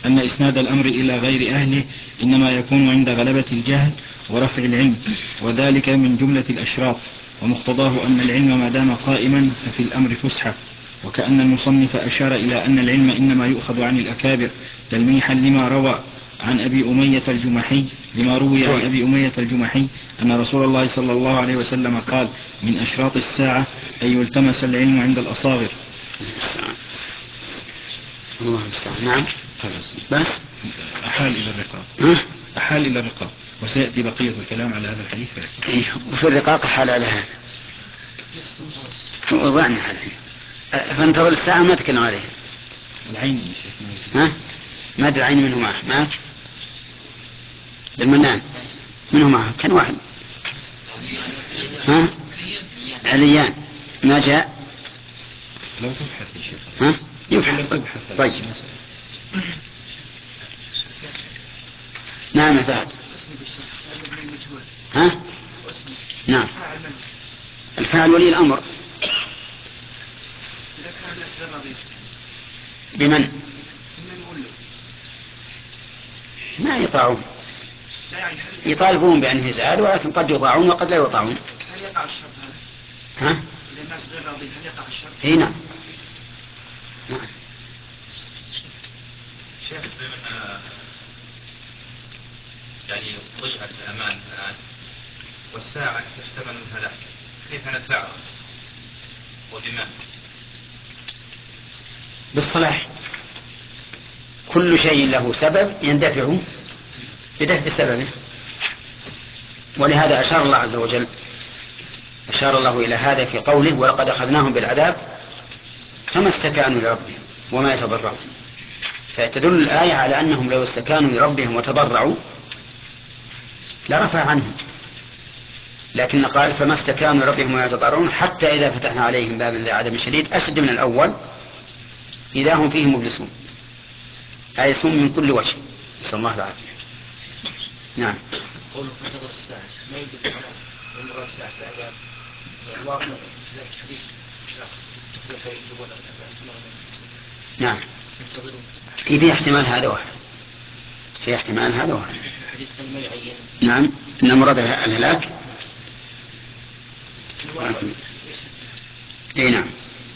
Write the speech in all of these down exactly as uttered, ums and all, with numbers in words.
أن إسناد الأمر إلى غير أهله إنما يكون عند غلبة الجهل ورفع العلم، وذلك من جملة الأشراط، ومقتضاه أن العلم ما دام قائما ففي الأمر فسحة. وكأن المصنف أشار إلى أن العلم إنما يؤخذ عن الأكابر تلميحا لما روى عن أبي أمية الجمحي لما روي عن أبي أمية الجمحي أن رسول الله صلى الله عليه وسلم قال: من أشراط الساعة أن يلتمس العلم عند الأصاغر. الله المستعان. نعم. بس أحال إلى الرقاق. أحال إلى الرقاق، وسيأتي بقية الكلام على هذا الحديث. إيه، وفي الرقاق حال على هذا وضعنا هذا، فانتظر الساعة ما تكلم عليه. العين ها؟ ماذا العين منه معه؟ معك المنان منه معه كان واحد. ها؟ عليان ما جاء. لو تبحث يا شيخ. ها؟ يبحث. طيب. نعم يا فهد. ها؟ نعم. الفاعل ولي الأمر. بمن؟ ما يطاعون، يطالبون بأنه يزعل، ولكن قد يطاعون وقد لا يطاعون. هل يقع الشرط هذا؟ ها؟ إذا الناس غير راضين هل يقع الشرط؟ اي نعم. نعم. شيخ، بما يعني ضيعت الأمان الآن والساعة تحتمل الهلاك، كيف ندفعها وبما؟ بالصلاح. كل شيء له سبب يندفع بدفع سببه، ولهذا أشار الله عز وجل أشار الله إلى هذا في قوله: ولقد أخذناهم بالعذاب فما استكانوا لربهم وما يتضرعون. فتدل الآية على أنهم لو استكانوا لربهم وتضرعوا لرفع عنهم، لكن قال فما استكانوا لربهم وما يتضرعون حتى إذا فتحنا عليهم بابا ذي عذاب شديد أشد من الأول إذا هم فيه مبلسون، آيسون من كل وجه. نسأل الله العافية. نعم. قوله فانتظر الساعة ما يدل على انتظار الساعة في العذاب الواقع ذلك الحديث نعم. في احتمال هذا واحد، في احتمال هذا واحد. نعم. إن مراد الهلاك. اي نعم.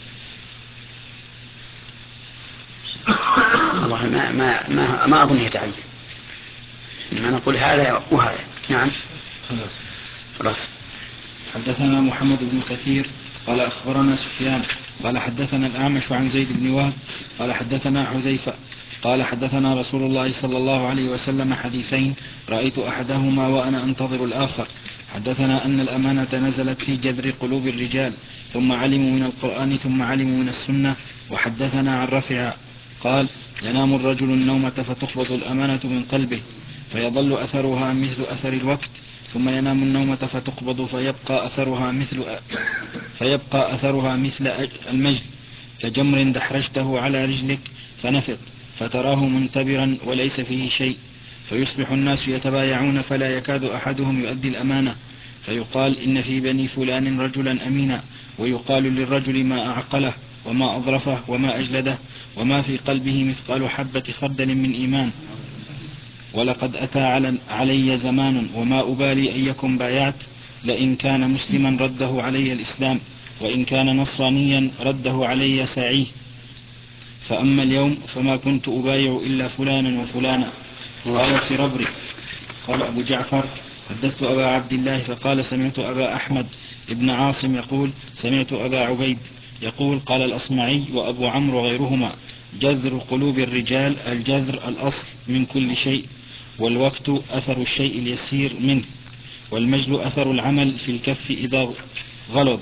الله ما ما ما, ما أظن يتعين، إنما نقول هذا وهذا. نعم. خلاص. خلاص. حدثنا محمد بن كثير قال أخبرنا سفيان قال حدثنا الأعمش عن زيد بن وهب قال حدثنا حذيفة قال حدثنا رسول الله صلى الله عليه وسلم حديثين رأيت أحدهما وأنا أنتظر الآخر. حدثنا أن الأمانة نزلت في جذر قلوب الرجال ثم علموا من القرآن ثم علموا من السنة. وحدثنا عن رفع قال: ينام الرجل النومة فتقبض الأمانة من قلبه فيظل أثرها مثل أثر الوقت، ثم ينام النومة فتقبض فيبقى أثرها مثل فيبقى أثرها مثل المجد كجمر دحرجته على رجلك فنفض فتراه منتبرا وليس فيه شيء، فيصبح الناس يتبايعون فلا يكاد أحدهم يؤدي الأمانة، فيقال: إن في بني فلان رجلا أمينا، ويقال للرجل ما أعقله وما أظرفه وما أجلده وما في قلبه مثقال حبة خردل من إيمان. ولقد أتى علي زمان وما أبالي أن يكن بايعت، لئن كان مسلما رده علي الإسلام، وإن كان نصرانيا رده علي ساعيه. فأما اليوم فما كنت أبايع إلا فلانا وفلانا. قال سربري قال أبو جعفر: حدثت أبا عبد الله فقال: سمعت أبا أحمد ابن عاصم يقول: سمعت أبا عبيد يقول: قال الأصمعي وأبو عمرو غيرهما: جذر قلوب الرجال الجذر الأصل من كل شيء، والوقت أثر الشيء اليسير منه، والمجد أثر العمل في الكف إذا غلظ.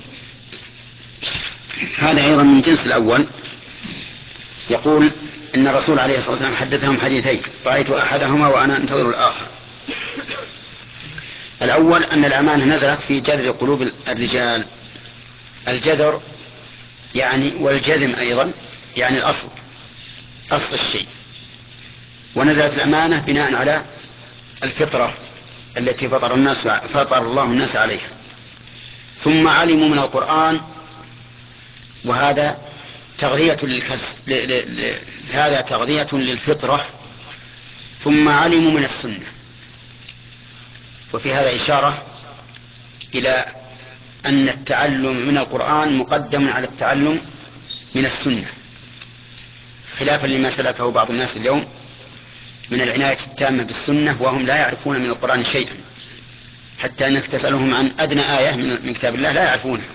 هذا أيضا من جنس الأول. يقول إن الرسول عليه الصلاة والسلام حدثهم حديثين رأيت أحدهما وأنا أنتظر الآخر. الأول أن الأمانة نزلت في جذر قلوب الرجال. الجذر يعني والجذم أيضا يعني الأصل، أصل الشيء. ونزلت الأمانة بناء على الفطرة التي فطر الناس فطر الله الناس عليها. ثم علموا من القرآن، وهذا تغذية للكسب، هذا تغذية للفطرة ثم علموا من السنة. وفي هذا إشارة إلى أن التعلم من القرآن مقدم على التعلم من السنة، خلافا لما سلكه بعض الناس اليوم من العناية التامة بالسنة وهم لا يعرفون من القرآن شيئا، حتى أنك تسألهم عن أدنى آية من كتاب الله لا يعرفونها،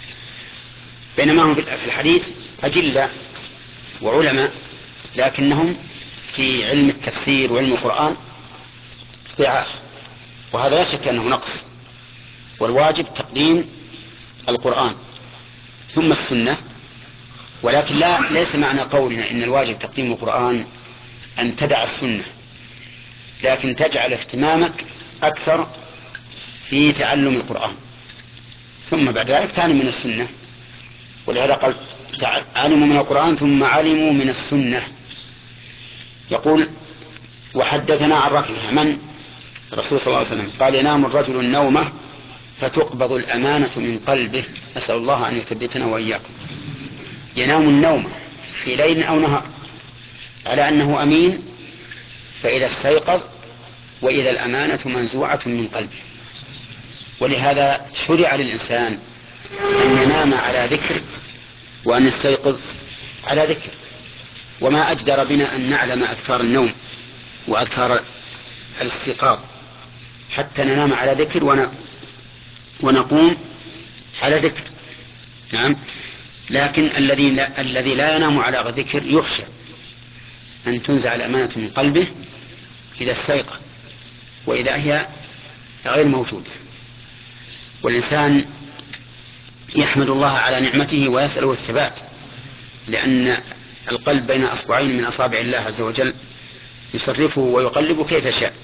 بينما هم في الحديث أجلة وعلماء لكنهم في علم التفسير وعلم القرآن ضعاف، وهذا لا شك أنه نقص. والواجب تقديم القرآن ثم السنة، ولكن لا ليس معنى قولنا إن الواجب تقديم القرآن أن تدع السنة، لكن تجعل اهتمامك أكثر في تعلم القرآن، ثم بعد ذلك تعلم من السنة. ولهذا قال علموا من القرآن ثم علموا من السنة. يقول وحدثنا عن رفعه من الرسول صلى الله عليه وسلم قال ينام الرجل النومة فتقبض الأمانة من قلبه، أسأل الله أن يثبتنا وإياكم. ينام النوم في ليل أو نهار على أنه أمين، فإذا استيقظ وإذا الأمانة منزوعة من قلبه. ولهذا شرع للإنسان أن ينام على ذكر وأن يستيقظ على ذكر، وما أجدر بنا أن نعلم أذكار النوم وأذكار الاستيقاظ حتى ننام على ذكر ونقوم على ذكر. نعم، لكن الذي لا, الذي لا ينام على ذكر يخشى أن تنزع الأمانة من قلبه إذا استيقظ وإذا هي غير موجودة. والإنسان يحمد الله على نعمته ويسأله الثبات، لأن القلب بين أصبعين من أصابع الله عز وجل يصرفه ويقلبه كيف شاء،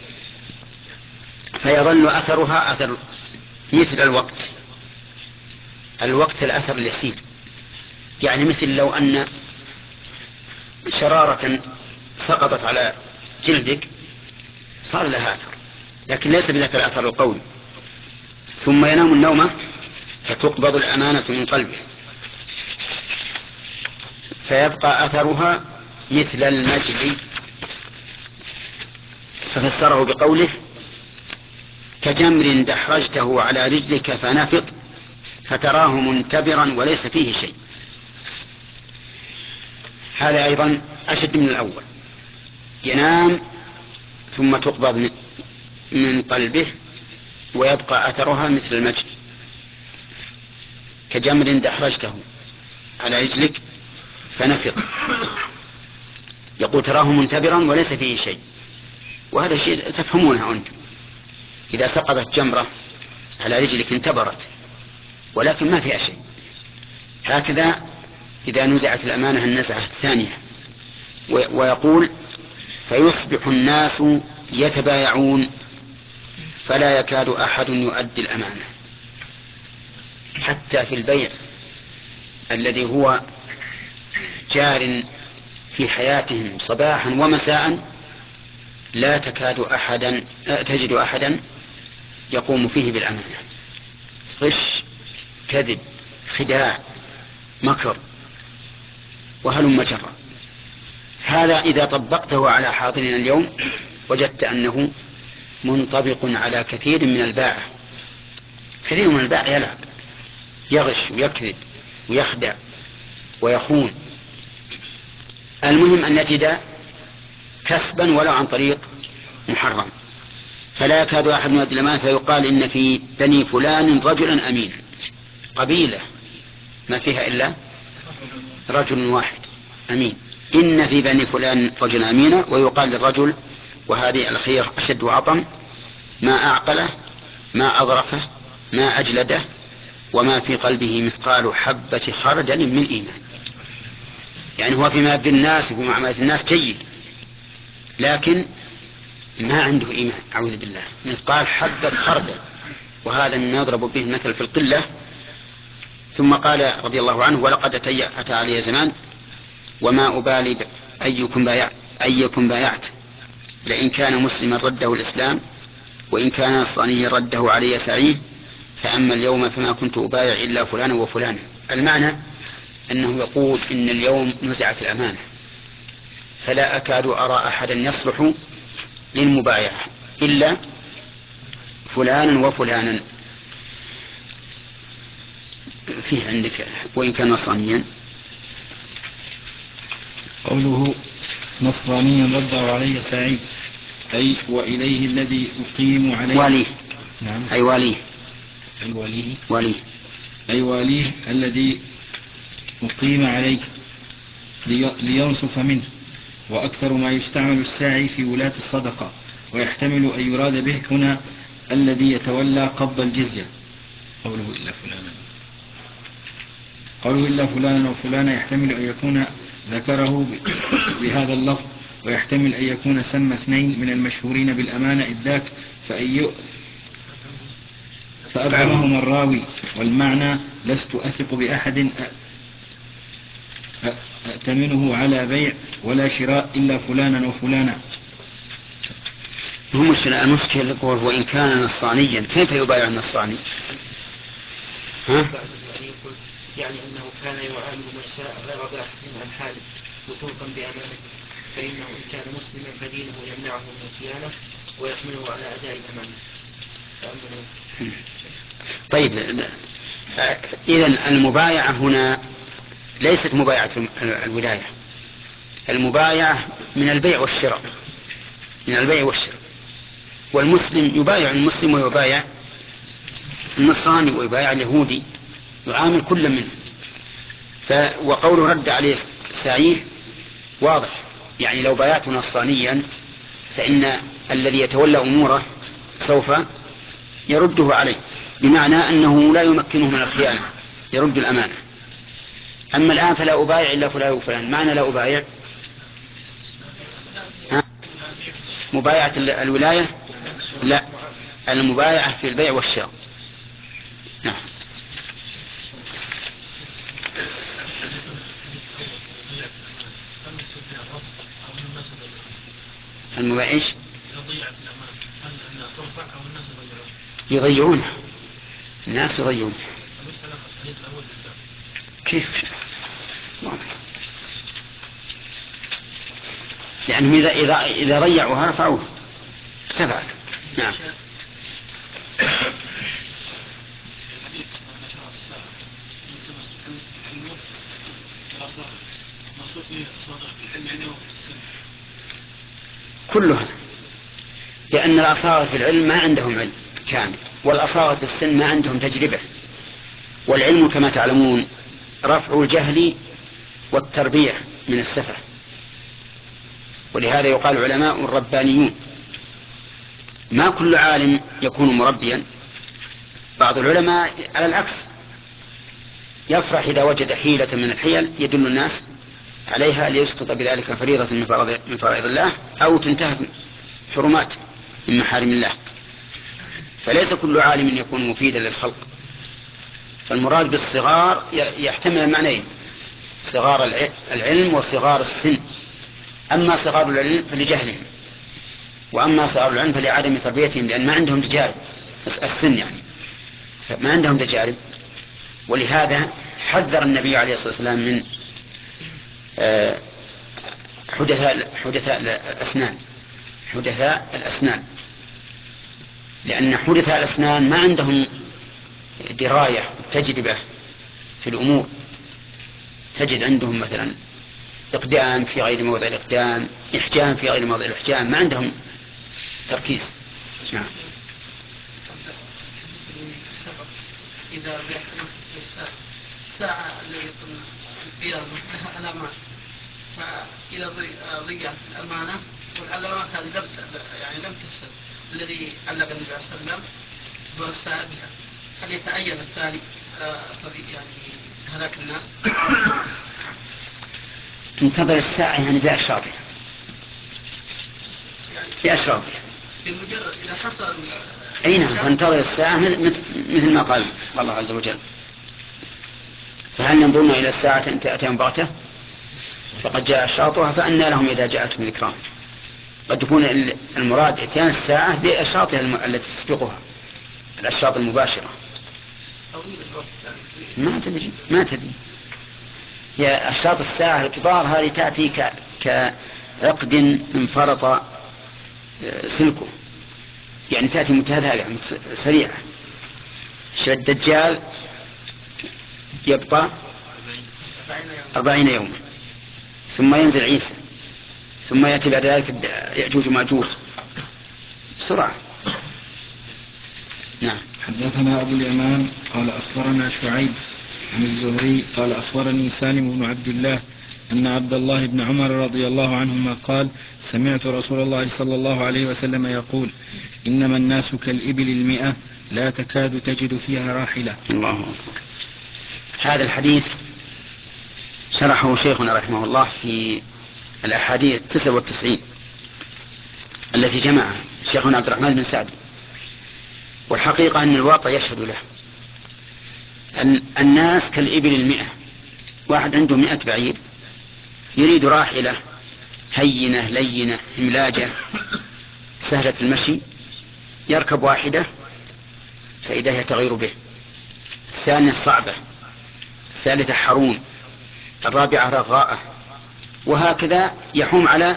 فيظل أثرها أثر مثل الوقت الوقت الأثر اليسير، يعني مثل لو أن شرارة سقطت على جلدك صار لها أثر، لكن ليس بذلك الأثر القوي. ثم ينام النوم فتقبض الأمانة من قلبه فيبقى أثرها مثل المجد، ففسره بقوله كجمر دحرجته على رجلك فنفط فتراه منتبرا وليس فيه شيء. هذا أيضا أشد من الأول، ينام ثم تقبض من قلبه ويبقى أثرها مثل المجد. كجمر دحرجته على رجلك فنفط، يقول تراه منتبرا وليس فيه شيء، وهذا شيء تفهمونه أنتم. إذا سقطت جمرة على رجلك انتبرت ولكن ما فيها شيء. هكذا إذا نزعت الأمانة النزعة الثانية. ويقول فيصبح الناس يتبايعون فلا يكاد أحد يؤدي الأمانة، حتى في البيع الذي هو جار في حياتهم صباحا ومساء لا تكاد أحدا تجد أحدا يقوم فيه بالأمانة. غش، كذب، خداع، مكر، وهلم جرا. هذا إذا طبقته على حاضرنا اليوم وجدت أنه منطبق على كثير من الباعة. كثير من الباعة يلعب، يغش ويكذب ويخدع ويخون. المهم أن نجد كسبا ولو عن طريق محرم. فلا يكاد أحد يؤدي الأمانة فيقال إن في بني فلان رجلا أمين، قبيلة ما فيها إلا رجل واحد أمين، إن في بني فلان رجلا أمينا. ويقال للرجل وهذه الخير أشد وعظم ما أعقله ما أظرفه ما أجلده وما في قلبه مثقال حبة خردل من إيمان. يعني هو فيما يبدو الناس وفي معاملة الناس جيد، لكن ما عنده إيمان، أعوذ بالله، مثقال حبة خردل، وهذا مما يضرب به المثل في القلة. ثم قال رضي الله عنه ولقد أتى علي زمان وما أبالي أيكم بايعت أيكم بايعت لئن كان مسلما رده الإسلام وإن كان نصرانيا رده علي سعيه، فأما اليوم فما كنت أبايع إلا فلانا وفلانا. المعنى أنه يقول إن اليوم نزعت الأمانة، فلا أكاد أرى أحدا يصلح للمبايعة إلا فلانا وفلانا. فيه عندك وإن كان نصرانيا. قوله نصرانيا رد علي سعيد أي وإليه الذي أقيم عليه. واليه. نعم. أي واليه. أي واليه. واليه. أي واليه الذي أقيم عليه لينصف منه. وأكثر ما يستعمل الساعي في ولاة الصدقة، ويحتمل أن يراد به هنا الذي يتولى قبض الجزية. قوله إلا فلانا قوله إلا فلانا وفلانا يحتمل أن يكون ذكره بهذا اللفظ، ويحتمل أن يكون سمى اثنين من المشهورين بالأمانة إذ ذاك فأي فأبهمهما الراوي. والمعنى لست أثق بأحد أأتمنه على بيع ولا شراء إلا فلانا وفلانا. المشكلة وإن كان نصرانيا كيف يبايع النصراني؟ ها؟ يعني أنه كان يعامل من شاء غير باحث عن حاله وثوقا بأمانته، فإنه إن كان مسلما فدينه يمنعه من الخيانة ويحمله على أداء الأمانة. طيب، إذن المبايعة هنا ليست مبايعة الولاية، المبايعة من البيع والشراء، من البيع والشراء. والمسلم يبايع المسلم ويبايع النصراني ويبايع اليهودي، يعامل كل منهم. وقوله رد عليه سعيه واضح، يعني لو بايعت نصرانيا فإن الذي يتولى أموره سوف يرده عليه، بمعنى أنه لا يمكنه من الخيانة، يرد الأمانة. أما الآن فلا أبايع إلا فلان وفلان. معنى لا أبايع مبايعة الولاية؟ لا، المبايعة في البيع والشراء. نعم. المبايع يضيعونه، الناس يضيعونه. كيف؟ لأنهم إذا إذا إذا ضيعوها رفعوها ارتفعت. نعم. كلها، لأن الأصاغة في العلم ما عندهم علم كامل، والأصاغة في السن ما عندهم تجربة. والعلم كما تعلمون رفع الجهل والتربية من السفة، ولهذا يقال علماء ربانيون. ما كل عالم يكون مربيا، بعض العلماء على العكس يفرح إذا وجد حيلة من الحيل يدل الناس عليها ليسقط بذلك فريضة من فرائض الله أو تنتهك حرمات من محارم الله. فليس كل عالم يكون مفيدا للخلق. فالمراد بالصغار يحتمل المعنيين، صغار العلم وصغار السن. أما صغار العلم فلجهلهم، وأما صغار العلم فلعدم تربيتهم، لأن ما عندهم تجارب السن، يعني ما عندهم تجارب. ولهذا حذر النبي عليه الصلاة والسلام من حدثاء حدثاء الأسنان حدثاء الأسنان لأن حدثاء الأسنان ما عندهم دراية وتجربة في الأمور. تجد عندهم مثلا إقدام في غير موضع الإقدام، إحجام في غير موضع الإحجام، ما عندهم تركيز. نعم. إذا الساعة التي يكون فيها الأمان، فإذا ضيعت الأمانة والعلامات هذه لم يعني لم تحصل، الذي علق النبي صلى الله عليه وسلم والساعة بها، هل يتعين الثاني يعني هلاك الناس؟ انتظر الساعة يعني بأشراطها، بأشراطها. بمجرد إذا حصل أي نعم، فانتظر الساعة مثل ما قال الله عز وجل. فهل ينظرون إلى الساعة أن تأتيهم بغتة فقد جاء أشراطها فأنى لهم إذا جاءتهم ذكرهم. قد يكون المراد إتيان الساعة بأشراطها التي تسبقها، الأشراط المباشرة. ما تدري ما تدري يا أشراط الساعة الكبار هذه تأتي كعقد انفرط سلكه، يعني تأتي متتابعة سريعة. الدجال يبقى أربعين يوما ثم ينزل عيسى ثم يأتي بعد ذلك يأجوج ومأجوج بسرعة. نعم. حدثنا أبو اليمان قال أخبرنا شعيب عن الزهري قال أخبرني سالم بن عبد الله أن عبد الله بن عمر رضي الله عنهما قال سمعت رسول الله صلى الله عليه وسلم يقول إنما الناس كالإبل المئة لا تكاد تجد فيها راحلة. الله أكبر. هذا الحديث شرحه شيخنا رحمه الله في الأحاديث التسعة والتسعين التي جمعها شيخنا عبد الرحمن بن سعدي، والحقيقة أن الواقع يشهد له. الناس كالإبل المئة، واحد عنده مئة بعير يريد راحلة هينة لينة هلاجة سهلة المشي، يركب واحدة فإذا هي تغير به، الثانية صعبة، الثالثة حرون، الرابعة رغاءة، وهكذا يحوم على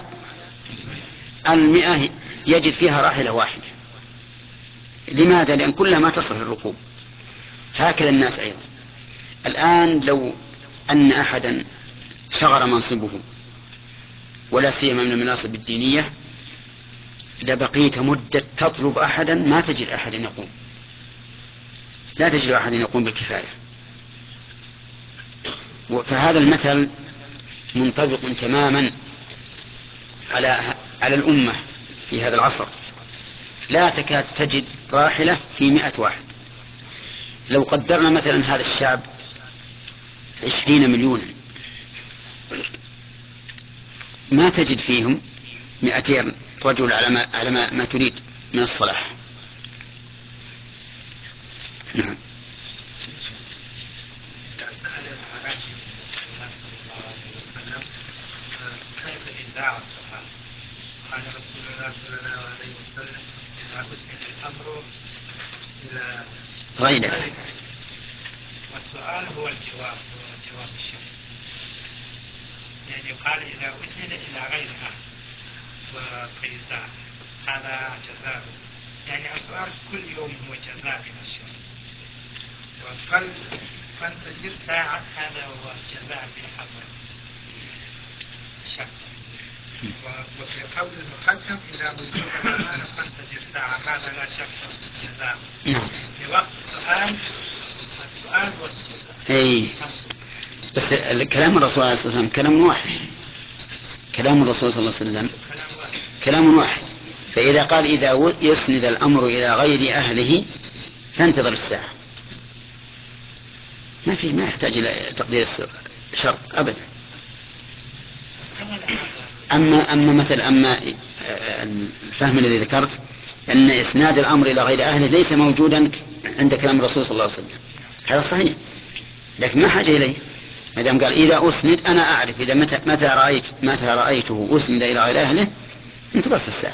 المئة يجد فيها راحلة واحدة. لماذا؟ لأن كلها ما تصل الركوب. هكذا الناس أيضا. الآن لو أن أحدا شغر منصبه ولا سيما من المناصب الدينية لبقيت مدة تطلب أحدا ما تجد أحد يقوم، لا تجد أحد يقوم بالكفاية. فهذا المثل منطبق تماما على على الأمة في هذا العصر، لا تكاد تجد راحلة في مئة واحد. لو قدرنا مثلا هذا الشعب عشرين مليونا ما تجد فيهم مئتين رجل على ما, على ما, ما تريد من الصلاح. نعم. قال رسول الله صلى الله عليه وسلم إذا أسند الأمر إلى غيره، والسؤال هو الجواب، هو الجواب الشرعي. يعني يقال إذا أسند إلى غيرها وقيزان هذا جزاء، يعني السؤال كل يوم هو جزاء من الشرع. وقل فانتظر ساعة هذا هو الجزاء في حق الشرع. وفي قول المقدم إذا وجود الأمانة فانتظر ساعة هذا لا شك جزاء. في وقت السؤال السؤال والجزاء. أي بس كلام الرسول عليه الصلاة والسلام كلام واحد، كلام الرسول صلى الله عليه وسلم كلام واحد. فإذا قال إذا يسند الأمر إلى غير أهله فانتظر الساعة، ما في ما يحتاج إلى تقدير الشرط أبدا. أما أما مثل أما الفهم الذي ذكرت أن إسناد الأمر إلى غير أهله ليس موجودا عند كلام الرسول صلى الله عليه وسلم، هذا صحيح، لكن ما حاجة إليه. ما دام قال إذا أسند أنا أعرف إذا متى متى رأيت متى رأيته أسند إلى غير أهله انتظرت الساعة.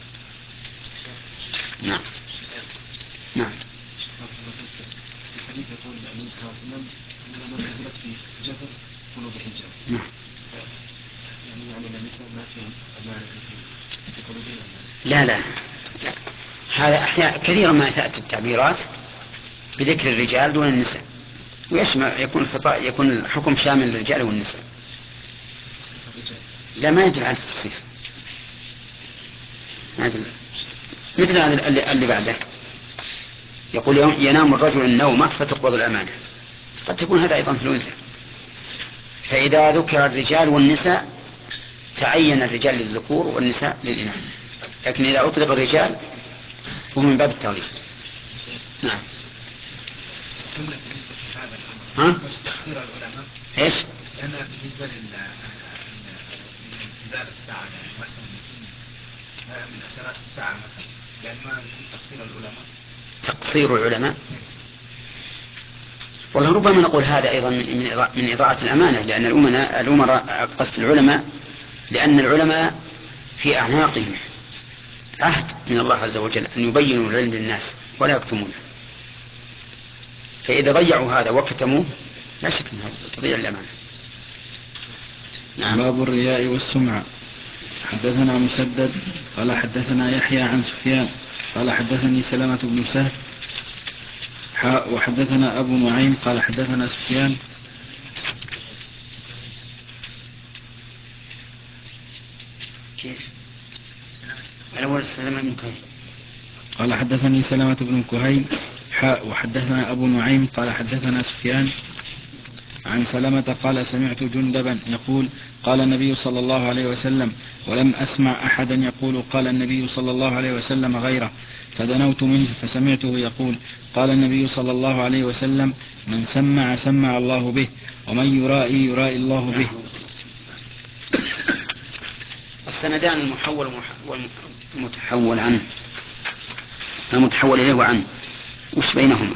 نعم. نعم. الحديث يقول النبي صلى الله عليه وسلم إنما نزلت في جبل قلوب الحجاب. نعم. يعني يعني النساء ما فيهم أمانة في قلوبهم. لا لا هذا أحيانا كثيرا ما تأتي التعبيرات بذكر الرجال دون النساء، ويشمل يكون الخطأ يكون الحكم شامل للرجال والنساء. لا ما يدل على التخصيص. مثل هذا اللي بعده يقول ينام الرجل النومة فتقبض الأمانة، قد تكون هذا أيضا في الأنثى. فإذا ذكر الرجال والنساء تعين الرجال للذكور والنساء للإناث، لكن إذا أطلق الرجال هو من باب التغليب. نعم. ها؟ تقصير العلماء. إيش؟ لأن بالنسبة لانتظار الساعة يعني مثلا من أسرات الساعة مثلا، يعني ما تقصير العلماء. تقصير العلماء. والله ربما نقول هذا أيضا من إضاعة الأمانة، لأن الأمراء الأمراء قصد العلماء لأن العلماء في أعناقهم عهد من الله عز وجل أن يبينوا العلم للناس ولا يكتمونه، فإذا ضيعوا هذا وكتموه لا شك أن هذا تضيع الأمانة. نعم. باب الرياء والسمعة. حدثنا مسدد قال حدثنا يحيى عن سفيان قال حدثني سلامة بن سهل وحدثنا أبو نعيم قال حدثنا سفيان كيف؟ الأول سلامة بن كهيل قال حدثني سلامة بن كهيل حاء وحدثنا أبو نعيم قال حدثنا سفيان عن سلمة قال سمعت جندبا يقول قال النبي صلى الله عليه وسلم ولم أسمع أحدا يقول قال النبي صلى الله عليه وسلم غيره فدنوت منه فسمعته يقول قال النبي صلى الله عليه وسلم من سمع سمع الله به ومن يرائي يرائي الله به. السندان المحول والمتحول عنه المتحول إليه وعنه وش بينهما؟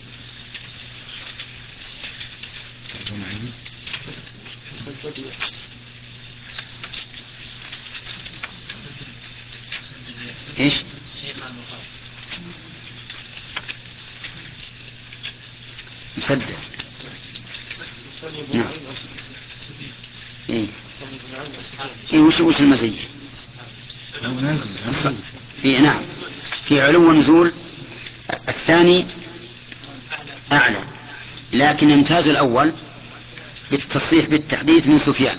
ايش؟ مسدد. نعم. ايه ايه وش وش المزية؟ في نعم في علو ونزول. الثاني أعلى لكن يمتاز الأول بالتصريح بالتحديث من سفيان.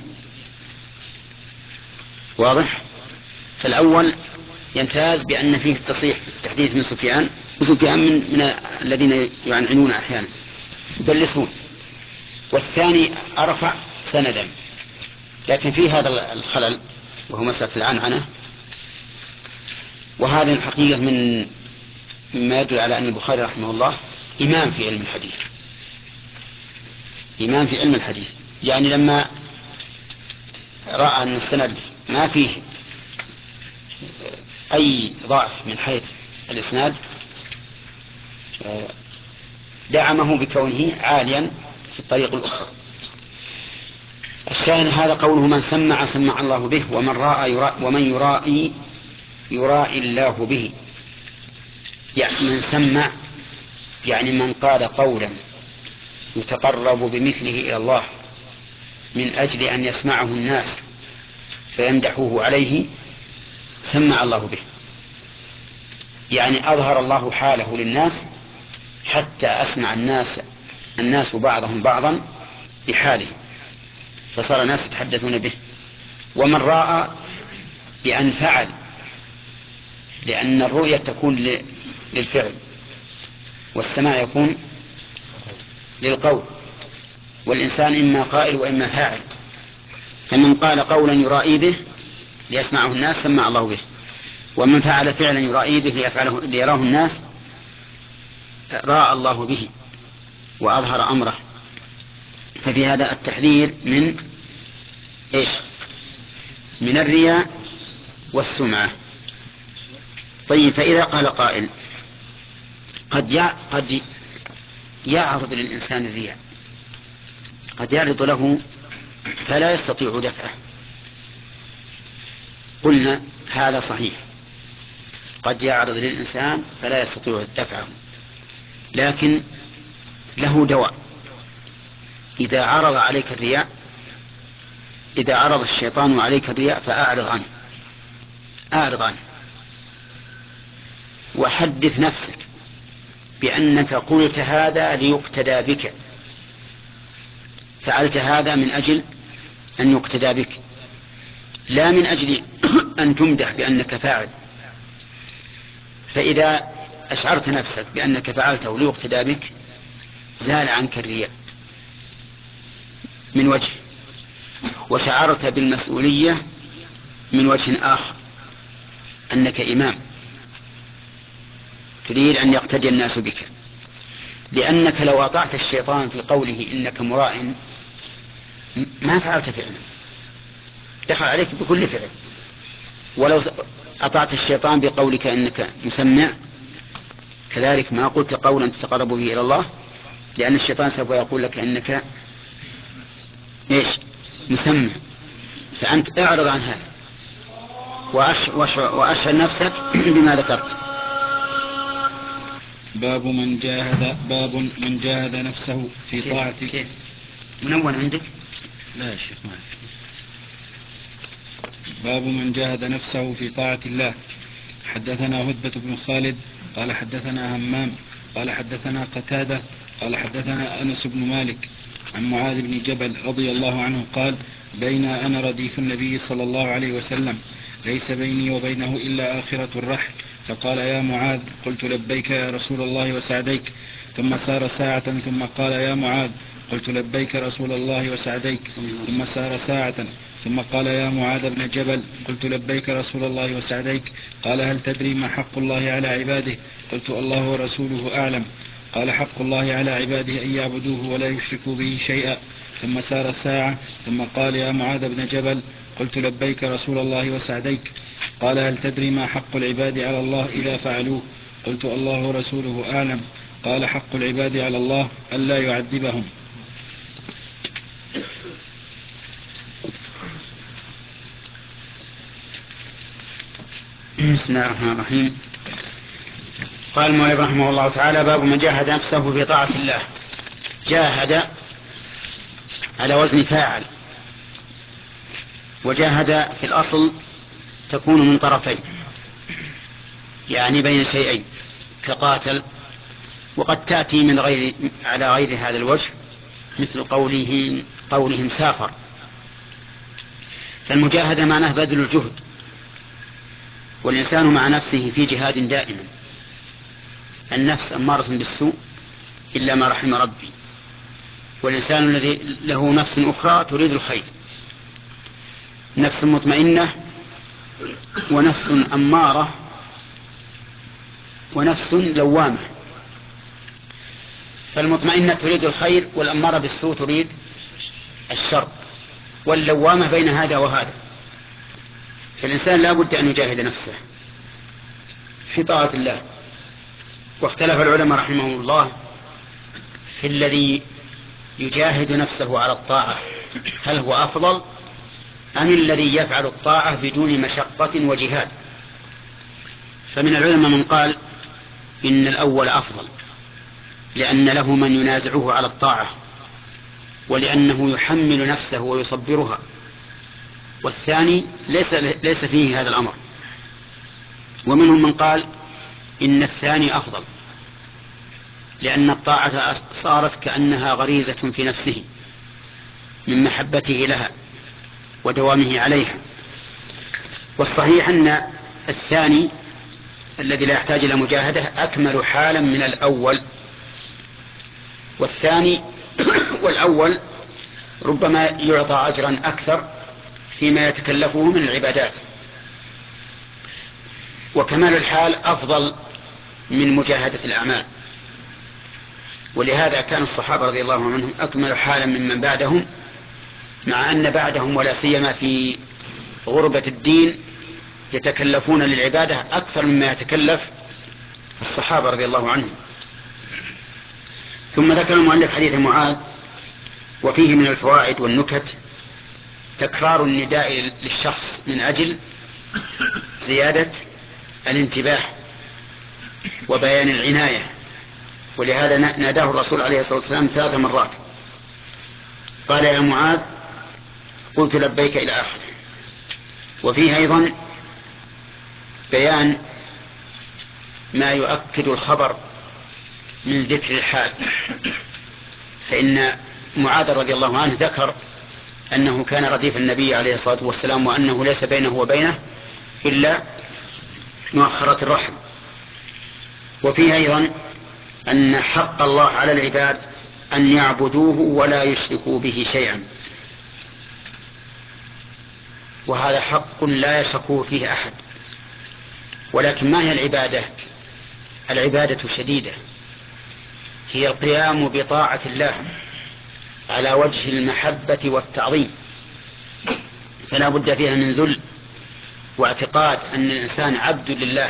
واضح؟ فالأول يمتاز بأن فيه التصريح بالتحديث من سفيان وسفيان من, من الذين يعنعنون أحيانا يدلسون. والثاني أرفع سندا لكن فيه هذا الخلل وهو مسألة العنعنة. وهذه الحقيقة من مما يدل على أن البخاري رحمه الله إمام في علم الحديث إمام في علم الحديث يعني لما رأى أن السند ما فيه أي ضعف من حيث الإسناد دعمه بكونه عاليا في الطريق الأخرى. الشاهد هذا قوله من سمع سمع الله به ومن رأى يرا ومن يرائي يرائي الله به. يعني من سمع يعني من قال قولا يتقرب بمثله إلى الله من أجل أن يسمعه الناس فيمدحوه عليه سمع الله به. يعني أظهر الله حاله للناس حتى أسمع الناس الناس بعضهم بعضا بحاله فصار الناس يتحدثون به. ومن رأى بأن فعل لأن الرؤية تكون للفعل والسماع يكون للقول والإنسان إما قائل وإما فاعل. فمن قال قولا يرائي به ليسمعه الناس سمع الله به ومن فعل فعلا يرائي به ليفعله ليراه الناس راى الله به وأظهر أمره. ففي هذا التحذير من إيش؟ من الرياء والسمعة. طيب فإذا قال قائل قد قد يعرض للإنسان الرياء قد يعرض له فلا يستطيع دفعه. قلنا هذا صحيح قد يعرض للإنسان فلا يستطيع دفعه لكن له دواء. إذا عرض عليك الرياء إذا عرض الشيطان عليك الرياء فأعرض عنه أعرض عنه وحدث نفسك بأنك قلت هذا ليقتدى بك فعلت هذا من أجل أن يقتدى بك لا من أجل أن تمدح بأنك فاعل. فإذا أشعرت نفسك بأنك فعلته ليقتدى بك زال عنك الرياء من وجه وشعرت بالمسؤولية من وجه آخر أنك إمام تريد أن يقتدي الناس بك. لأنك لو أطعت الشيطان في قوله إنك مراء ما فعلت فعلا دخل عليك بكل فعل. ولو أطعت الشيطان بقولك إنك مسمع كذلك ما قلت قولا تتقرب به إلى الله لأن الشيطان سوف يقول لك إنك إيش مسمع. فأنت اعرض عن هذا وأشعر نفسك بما ذكرت. باب من جاهد باب من جاهد نفسه في طاعة. كيف منون عندك؟ لا يا شيخ ما باب من جاهد نفسه في طاعة الله. حدثنا هدبة بن خالد قال حدثنا همام قال حدثنا قتادة قال حدثنا أنس بن مالك عن معاذ بن جبل رضي الله عنه قال بين أنا رديف النبي صلى الله عليه وسلم ليس بيني وبينه إلا آخرة الرحل، فقال يا معاذ، قلت لبيك يا رسول الله وسعديك، ثم سار ساعة ثم قال يا معاذ، قلت لبيك رسول الله وسعديك، ثم سار ساعة ثم قال يا معاذ بن جبل، قلت لبيك رسول الله وسعديك، قال هل تدري ما حق الله على عباده؟ قلت الله ورسوله أعلم. قال حق الله على عباده أن يعبدوه ولا يشركوا به شيئا. ثم سار ساعة ثم قال يا معاذ بن جبل، قلت لبيك رسول الله وسعديك، قال هل تدري ما حق العباد على الله إذا فعلوه؟ قلت الله ورسوله أعلم. قال حق العباد على الله ألا يعذبهم. بسم الله الرحمن الرحيم. قال المؤلف رحمه الله تعالى باب من جاهد نفسه في طاعة الله. جاهد على وزن فاعل، وجاهد في الأصل تكون من طرفين، يعني بين شيئين كقاتل، وقد تأتي من غير على غير هذا الوجه مثل قوله قولهم سافر. فالمجاهدة معناه بذل الجهد، والإنسان مع نفسه في جهاد دائما. النفس أمارة بالسوء إلا ما رحم ربي، والإنسان الذي له نفس أخرى تريد الخير، نفس مطمئنة ونفس أمارة ونفس لوامة. فالمطمئنة تريد الخير، والأمارة بالسوء تريد الشر، واللوامة بين هذا وهذا. فالإنسان لا بد أن يجاهد نفسه في طاعة الله. واختلف العلماء رحمهم الله في الذي يجاهد نفسه على الطاعة، هل هو أفضل أم الذي يفعل الطاعة بدون مشقة وجهاد؟ فمن العلماء من قال إن الأول أفضل، لأن له من ينازعه على الطاعة، ولأنه يحمل نفسه ويصبرها. والثاني ليس, ليس فيه هذا الأمر. ومنهم من قال إن الثاني أفضل، لأن الطاعة صارت كأنها غريزة في نفسه من محبته لها ودوامه عليها. والصحيح أن الثاني الذي لا يحتاج إلى مجاهدة أكمل حالا من الأول. والثاني والأول ربما يعطى أجرا أكثر فيما يتكلفه من العبادات، وكمال الحال أفضل من مجاهدة الأعمال. ولهذا كان الصحابة رضي الله عنهم أكمل حالا ممن بعدهم، مع أن بعدهم ولا سيما في غربة الدين يتكلفون للعبادة أكثر مما يتكلف الصحابة رضي الله عنهم. ثم ذكر المؤلف حديث معاذ، وفيه من الفوائد والنكت تكرار النداء للشخص من أجل زيادة الانتباه وبيان العناية، ولهذا ناداه الرسول عليه الصلاة والسلام ثلاث مرات، قال يا معاذ، قلت لبيك إلى آخره. وفيه أيضا بيان ما يؤكد الخبر من ذكر الحال، فإن معاذ رضي الله عنه ذكر أنه كان رديف النبي عليه الصلاة والسلام، وأنه ليس بينه وبينه إلا مؤخرة الرحم. وفيه أيضا أن حق الله على العباد أن يعبدوه ولا يشركوا به شيئا، وهذا حق لا يشركه فيه أحد. ولكن ما هي العبادة؟ العبادة شديدة، هي القيام بطاعة الله على وجه المحبة والتعظيم، فلا بد فيها من ذل واعتقاد أن الإنسان عبد لله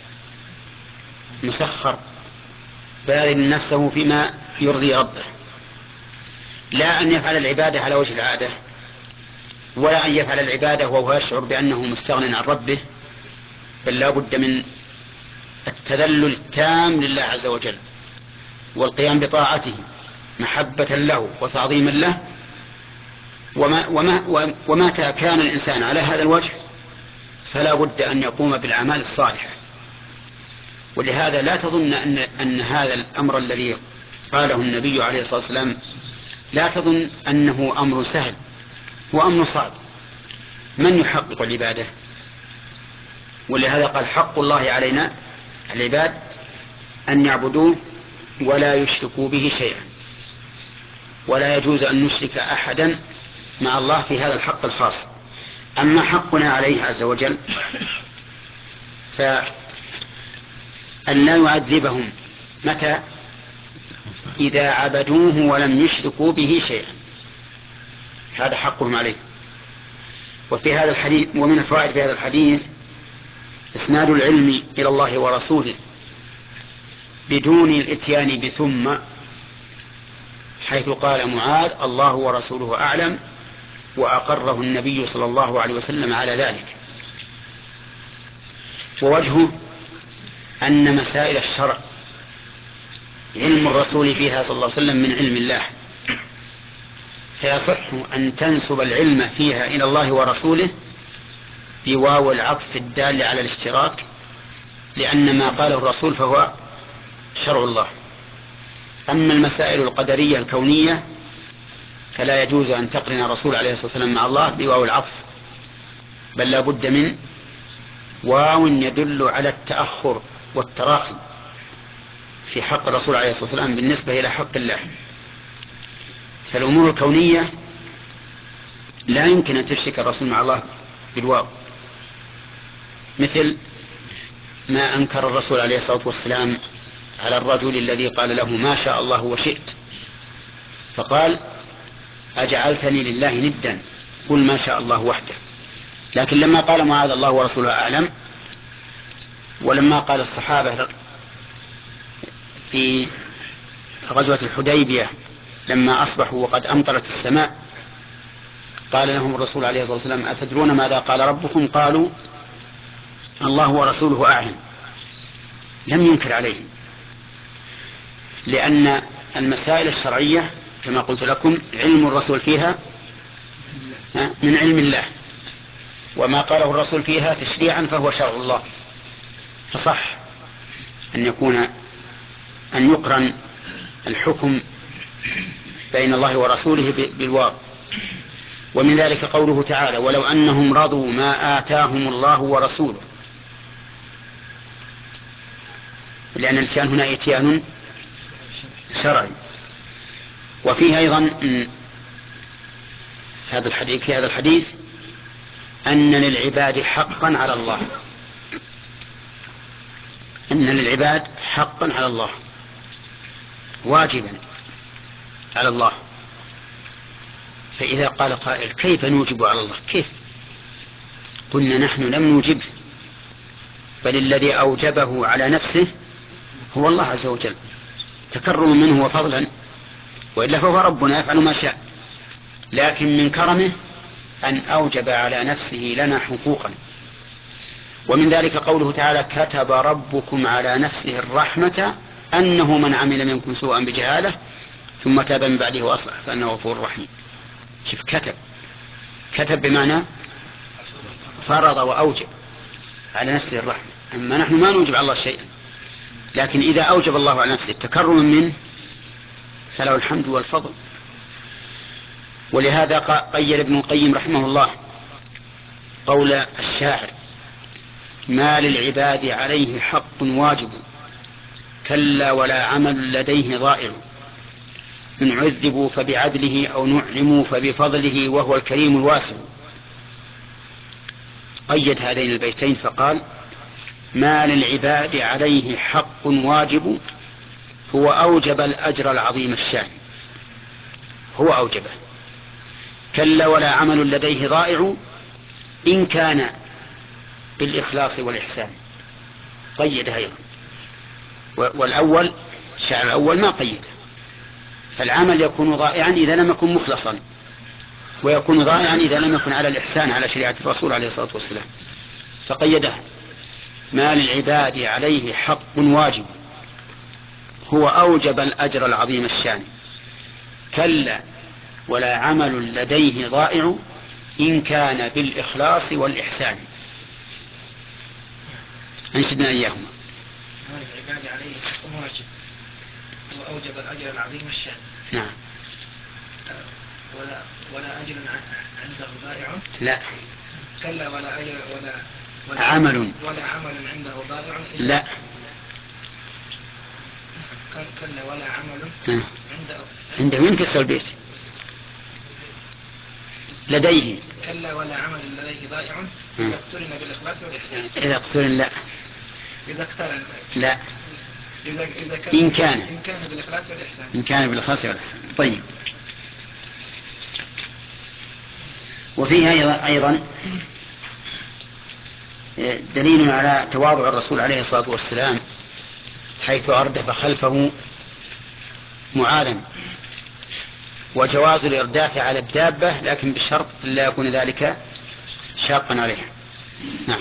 مسخر باذل نفسه فيما يرضي ربه، لا أن يفعل العبادة على وجه العادة، ولا أن يفعل العبادة وهو يشعر بأنه مستغن عن ربه، بل لا بد من التذلل التام لله عز وجل، والقيام بطاعته محبة له وتعظيما له. وما وما ومتى كان الإنسان على هذا الوجه فلا بد أن يقوم بالأعمال الصالحة. ولهذا لا تظن أن, أن هذا الأمر الذي قاله النبي عليه الصلاة والسلام لا تظن أنه أمر سهل، هو أمر صعب. من يحقق العبادة؟ ولهذا قال حق الله علينا العباد أن يعبدوه ولا يشركوا به شيئا، ولا يجوز أن نشرك أحدا مع الله في هذا الحق الخاص. أما حقنا عليه عز وجل فأن لا يعذبهم متى؟ إذا عبدوه ولم يشركوا به شيئا، هذا حقهم عليه. وفي هذا الحديث ومن الفوائد في هذا الحديث إسناد العلم إلى الله ورسوله بدون الإتيان بثم، حيث قال معاذ الله ورسوله أعلم، وأقره النبي صلى الله عليه وسلم على ذلك. ووجهه أن مسائل الشرع علم الرسول فيها صلى الله عليه وسلم من علم الله، فيصح أن تنسب العلم فيها إلى الله ورسوله بواو العطف الدال على الاشتراك، لأن ما قاله الرسول فهو شرع الله. أما المسائل القدرية الكونية فلا يجوز أن تقرن الرسول عليه الصلاة والسلام مع الله بواو العطف، بل لا بد من واو يدل على التأخر والتراخي في حق الرسول عليه الصلاة والسلام بالنسبة إلى حق الله. فالأمور الكونية لا يمكن أن تشرك الرسول مع الله بالواو، مثل ما أنكر الرسول عليه الصلاة والسلام على الرجل الذي قال له ما شاء الله وشئت، فقال أجعلتني لله ندا قل ما شاء الله وحده. لكن لما قال معاذ الله ورسوله أعلم، ولما قال الصحابة في غزوة الحديبية لما أصبحوا وقد أمطرت السماء قال لهم الرسول عليه الصلاة والسلام أتدرون ماذا قال ربكم؟ قالوا الله ورسوله أعلم. لم ينكر عليهم، لأن المسائل الشرعية كما قلت لكم علم الرسول فيها من علم الله، وما قاله الرسول فيها تشريعا فهو شرع الله، فصح أن يكون أن يقرن الحكم بين الله ورسوله بالواو. ومن ذلك قوله تعالى ولو أنهم رضوا ما آتاهم الله ورسوله، لأن الاتيان هنا اتيان شرعي. وفيه أيضا هذا الحديث في هذا الحديث أن للعباد حقا على الله، أن للعباد حقا على الله واجبا على الله. فإذا قال قائل كيف نوجب على الله؟ كيف؟ قلنا نحن لم نوجبه، بل الذي أوجبه على نفسه هو الله عز وجل تكرم منه وفضلا، وإلا فهو ربنا يفعل ما شاء. لكن من كرمه أن أوجب على نفسه لنا حقوقا. ومن ذلك قوله تعالى كتب ربكم على نفسه الرحمة أنه من عمل منكم سوءا بجهالة ثم تاب من بعده وأصلح فأنه غفور رحيم. شوف كتب، كتب بمعنى فرض وأوجب على نفسه الرحمة. أما نحن ما نوجب على الله شيئا، لكن إذا أوجب الله على نفسه تكرما منه فله الحمد والفضل. ولهذا قيل ابن القيم رحمه الله قول الشاعر ما للعباد عليه حق واجب كلا ولا عمل لديه ضائع إن عذبوا فبعدله أو نعموا فبفضله وهو الكريم الواسع. قيد هذين البيتين فقال ما للعباد عليه حق واجب هو أوجب الأجر العظيم الشان، هو أوجبه. كلا ولا عمل لديه ضائع إن كان بالإخلاص والإحسان، قيدها أيضا. والأول الشعر الأول ما قيد، فالعمل يكون ضائعا إذا لم يكن مخلصا، ويكون ضائعا إذا لم يكن على الإحسان على شريعة الرسول عليه الصلاة والسلام، فقيدها ما للعباد عليه حق واجب هو أوجب الأجر العظيم الشان كلا ولا عمل لديه ضائع إن كان بالإخلاص والإحسان. أنشدنا إياهما. هذا العباد عليه حق واجب وأوجب الأجر العظيم الشان. نعم. ولا ولا أجر عنده ضائع. لا. كلا ولا أجر ولا ولا عمل ولا عمل عنده ضائع. لا. كلا ولا عمل عنده عنده ينكسر البيت لديه. كلا ولا عمل لديه ضائع إذا اقترن بالإخلاص والإحسان. إذا اقترن لا. إذا اقترن لا. إذا إذا كان إن كان إن كان بالإخلاص والإحسان. إن كان بالإخلاص والإحسان. طيب. وفيه أيضا أيضا دليل على تواضع الرسول عليه الصلاة والسلام حيث أردف خلفه معاذا، وجواز الإرداف على الدابة لكن بشرط لا يكون ذلك شاقا عليها. نعم.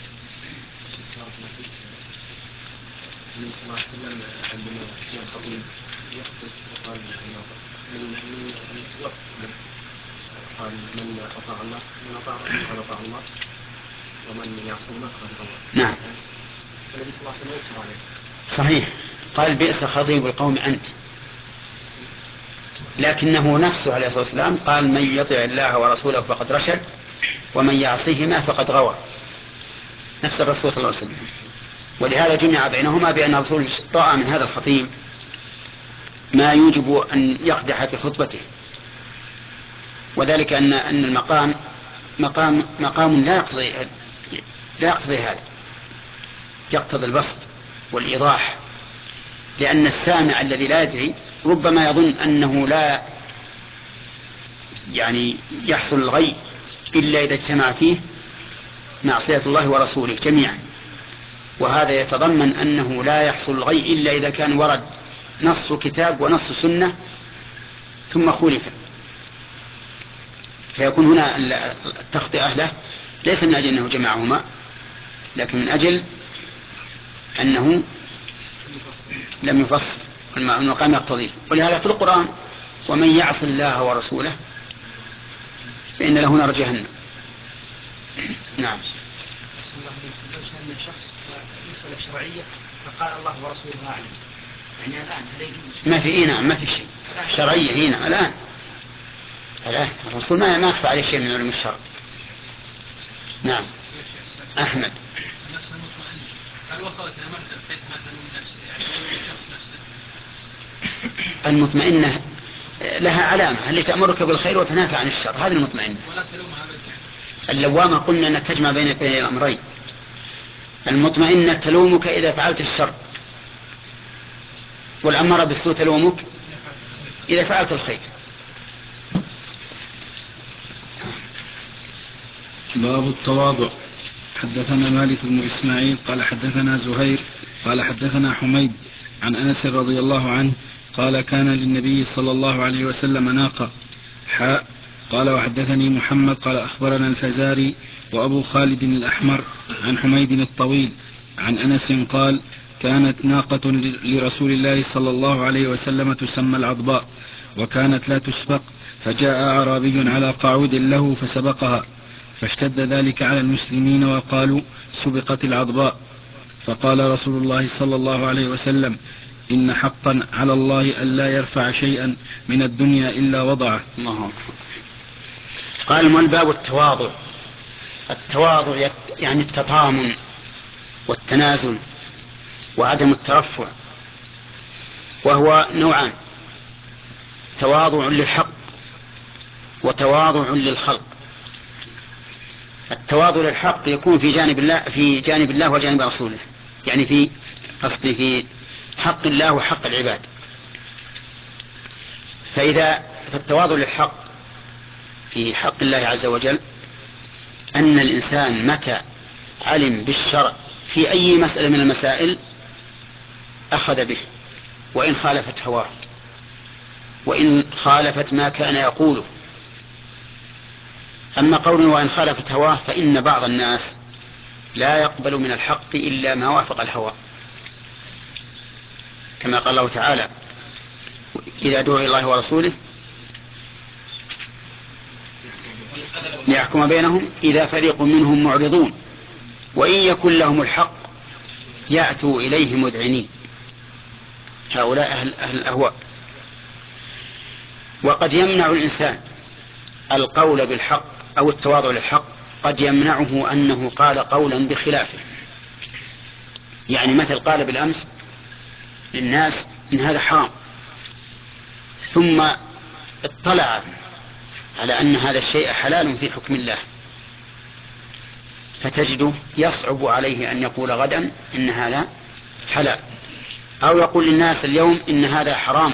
النبي صلى الله عليه وسلم عندما كان خطيب يخطب وقال من من الوقت قال من أطاع الله من أطاع الرسول فقد أطاع الله ومن يعصي الله فقد عصى الله. نعم. النبي صلى الله عليه وسلم يكتب عليه. صحيح. قال بئس خطيب القوم أنت، لكنه نفسه عليه الصلاة والسلام قال من يطع الله ورسوله فقد رشد ومن يعصيهما فقد غوى. نفس الرسول صلى الله عليه وسلم. ولهذا جمع بينهما بأن الرسول رأى من هذا الخطيب ما يوجب أن يقدح في خطبته، وذلك أن أن المقام مقام مقام لا يقتضي لا يقتضي هذا، يقتضي البسط والإيضاح، لأن السامع الذي لا يدري ربما يظن أنه لا يعني يحصل الغي إلا إذا اجتمع فيه معصية الله ورسوله جميعا، وهذا يتضمن أنه لا يحصل الغي إلا إذا كان ورد نص كتاب ونص سنة ثم خولف، فيكون هنا التخطئة له ليس من أجل أنه جمعهما، لكن من أجل أنه لم يفصل المقام يقتضيه. ولهذا في القرآن ومن يعص الله ورسوله فإن له نار جهنم. نعم. لو سألنا شخص مسألة شرعية فقال الله ورسوله أعلم، يعني الآن هل يجوز؟ ما في إيه نعم ما في شيء شرعية هنا الآن الآن الرسول ما ما يخفى عليه شيء من علم الشرع. نعم. أحمد. هل وصلت إلى مرتبة بيت مثلا نفسه يعني الشخص نفسه؟ المطمئنة لها علامة اللي تأمرك بالخير وتنهاك عن الشر، هذه المطمئنة. ولا تلومها بالكذب. اللوامة قلنا أنك تجمع بين الأمرين. المطمئنة تلومك إذا فعلت الشر، والأمارة بالسوء تلومك إذا فعلت الخير. باب التواضع. حدثنا مالك بن إسماعيل قال حدثنا زهير قال حدثنا حميد عن أنس رضي الله عنه قال كان للنبي صلى الله عليه وسلم ناقة حاء. قال وحدثني محمد قال أخبرنا الفزاري وأبو خالد الأحمر عن حميد الطويل عن أنس قال كانت ناقة لرسول الله صلى الله عليه وسلم تسمى العضباء وكانت لا تسبق، فجاء أعرابي على قعود له فسبقها، فاشتد ذلك على المسلمين وقالوا سبقت العضباء، فقال رسول الله صلى الله عليه وسلم إن حقا على الله ألا يرفع شيئا من الدنيا إلا وضعه. الله. قال من باب التواضع. التواضع يعني التطامن والتنازل وعدم الترفع، وهو نوعان: تواضع للحق وتواضع للخلق. التواضع للحق يكون في جانب الله في جانب الله وجانب رسوله، يعني في قصدي في حق الله وحق العباد. فإذا فالتواضع للحق في حق الله عز وجل أن الإنسان متى علم بالشرع في أي مسألة من المسائل أخذ به، وإن خالفت هواه وإن خالفت ما كان يقوله. أما قوله وإن خالفت هواه فإن بعض الناس لا يقبل من الحق إلا ما وافق الهوى، كما قال الله تعالى إذا دعوا إلى الله ورسوله ليحكم بينهم إذا فريق منهم معرضون وإن يكن لهم الحق يأتوا إليه مذعنين، هؤلاء أهل, أهل الأهواء. وقد يمنع الإنسان القول بالحق أو التواضع للحق، قد يمنعه أنه قال قولا بخلافه. يعني مثل قال بالأمس للناس إن هذا حرام، ثم اطلع على أن هذا الشيء حلال في حكم الله، فتجده يصعب عليه أن يقول غدا إن هذا حلال، أو يقول للناس اليوم إن هذا حرام،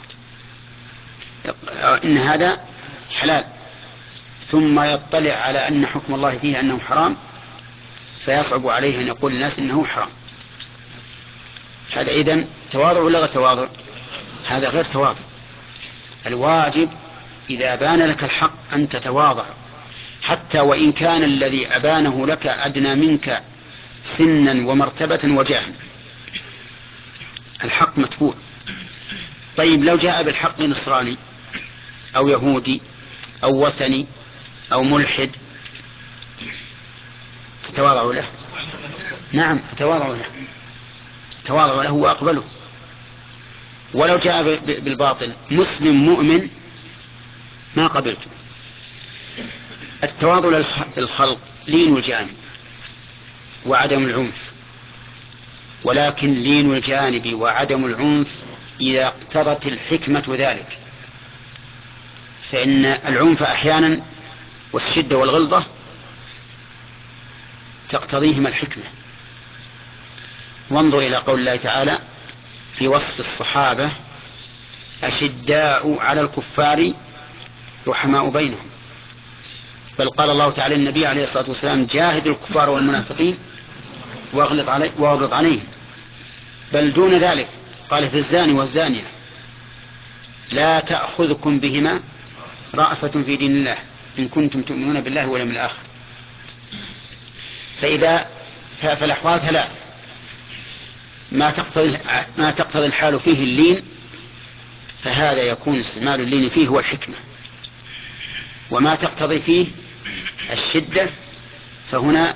إن هذا حلال، ثم يطلع على أن حكم الله فيه أنه حرام، فيصعب عليه أن يقول للناس إنه حرام. هذا إذن تواضع ولا غير تواضع؟ هذا غير تواضع. الواجب إذا بان لك الحق أن تتواضع، حتى وإن كان الذي أبانه لك أدنى منك سنا ومرتبة وجاها. الحق متبوع. طيب لو جاء بالحق نصراني أو يهودي أو وثني أو ملحد، تتواضع له؟ نعم تتواضع له، تواضع له وأقبله. ولو جاء بالباطل مسلم مؤمن ما قبلته. التواضع للخلق لين الجانب وعدم العنف، ولكن لين الجانب وعدم العنف إذا اقتضت الحكمة ذلك، فإن العنف أحيانا والشدة والغلظة تقتضيهما الحكمة. وانظر إلى قول الله تعالى في وصف الصحابة: أشداء على الكفار رحماء بينهم. بل قال الله تعالى النبي عليه الصلاة والسلام: جاهد الكفار والمنافقين واغلظ علي واغلظ عليهم. بل دون ذلك قال في الزاني والزانية: لا تأخذكم بهما رأفة في دين الله إن كنتم تؤمنون بالله واليوم الآخر. فإذا فالأحوال ثلاث: ما تقتضي ما تقتضي الحال فيه اللين، فهذا يكون استعمال اللين فيه هو الحكمة. وما تقتضي فيه الشدة فهنا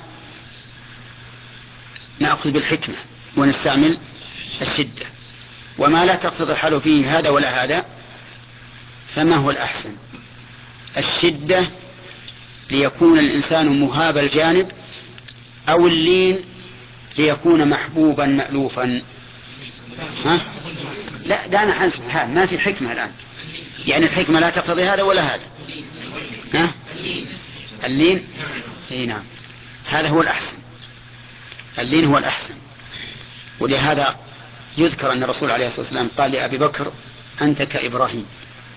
نأخذ بالحكمة ونستعمل الشدة. وما لا تقتضي الحال فيه هذا ولا هذا، فما هو الأحسن؟ الشدة ليكون الإنسان مهاب الجانب، أو اللين ليكون محبوبا مألوفا؟ ها؟ لا، ده أنا حسب حال ما في حكمة الآن. يعني الحكمة لا تقتضي هذا ولا هذا. ها؟ اللين. اي نعم، هذا هو الأحسن. اللين هو الأحسن. ولهذا يذكر أن الرسول عليه الصلاة والسلام قال لأبي بكر: أنت كإبراهيم.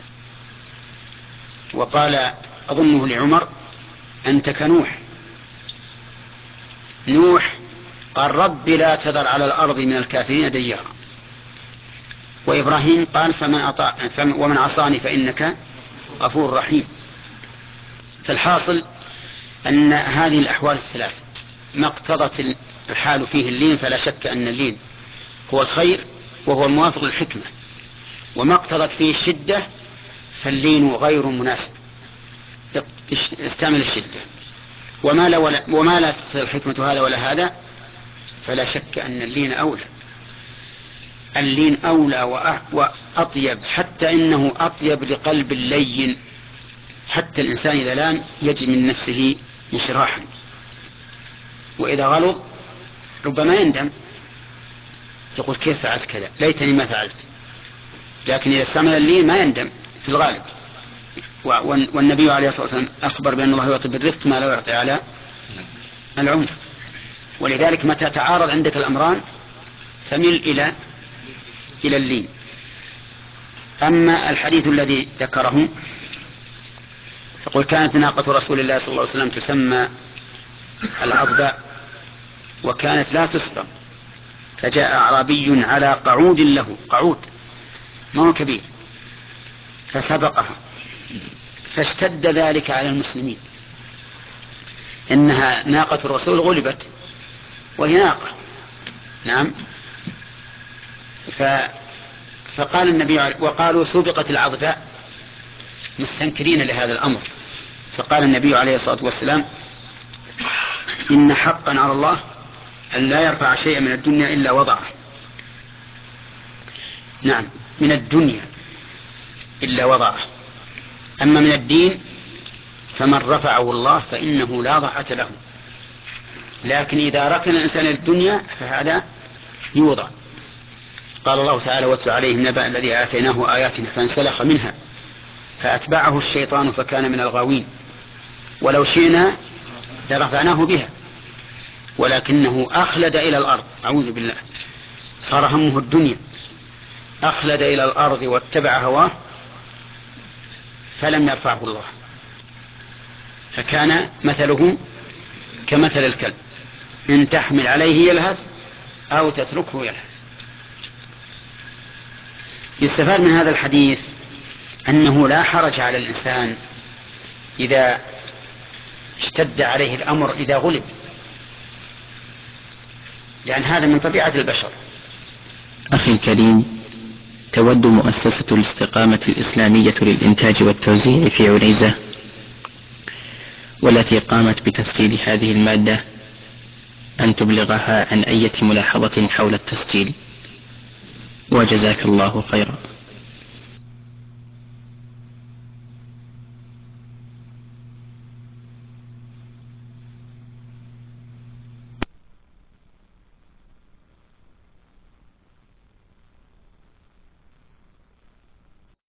وقال أظنه لعمر: أنت كنوح. نوح قال: رب لا تذر على الأرض من الكافرين ديارا. وإبراهيم قال: فمن أطاع ومن عصاني فإنك غفور رحيم. فالحاصل أن هذه الأحوال الثلاث ما اقتضت الحال فيه اللين، فلا شك أن اللين هو الخير وهو الموافق للحكمة. وما اقتضت فيه الشدة فاللين غير مناسب، استعمل الشدة. وما لا, ولا وما لا تقتضي الحكمة هذا ولا هذا، فلا شك أن اللين أولى. اللين أولى وأطيب، حتى إنه أطيب لقلب اللين. حتى الإنسان إذا لان يجد من نفسه انشراحا، وإذا غلظ ربما يندم، يقول: كيف فعلت كذا، ليتني ما فعلت. لكن إذا استعمل اللين ما يندم في الغالب. والنبي عليه الصلاة والسلام أخبر بأن الله يعطي بالرفق ما لا يعطي على العنف. ولذلك متى تعارض عندك الأمران فمل إلى إلى اللين. أما الحديث الذي ذكره فقل: كانت ناقة رسول الله صلى الله عليه وسلم تسمى العضباء، وكانت لا تسقى، فجاء أعرابي على قعود له، قعود ما هو كبير، فسبقها، فاشتد ذلك على المسلمين. إنها ناقة الرسول غلبت وهي ناقة. نعم. ف... فقال النبي، وقالوا سبقت العضباء مستنكرين لهذا الأمر. فقال النبي عليه الصلاة والسلام: إن حقا على الله أن لا يرفع شيئا من الدنيا إلا وضعه. نعم، من الدنيا إلا وضعه. أما من الدين فمن رفعه الله فإنه لا ضحة له، لكن إذا ركن الإنسان الدنيا فهذا يوضع. قال الله تعالى: واتل عليهم نبأ الذي آتيناه آياتنا فانسلخ منها فأتبعه الشيطان فكان من الغاوين ولو شئنا لرفعناه بها ولكنه أخلد إلى الأرض. أعوذ بالله، صار همه الدنيا، أخلد إلى الأرض واتبع هواه فلم يرفعه الله، فكان مثله كمثل الكلب إن تحمل عليه يلهث أو تتركه يلهث. يستفاد من هذا الحديث أنه لا حرج على الإنسان إذا اشتد عليه الأمر إذا غلب، لأن هذا من طبيعة البشر. أخي الكريم، تود مؤسسة الاستقامة الإسلامية للإنتاج والتوزيع في عنيزة والتي قامت بتسجيل هذه المادة أن تبلغها عن أي ملاحظة حول التسجيل، وجزاك الله خيرا.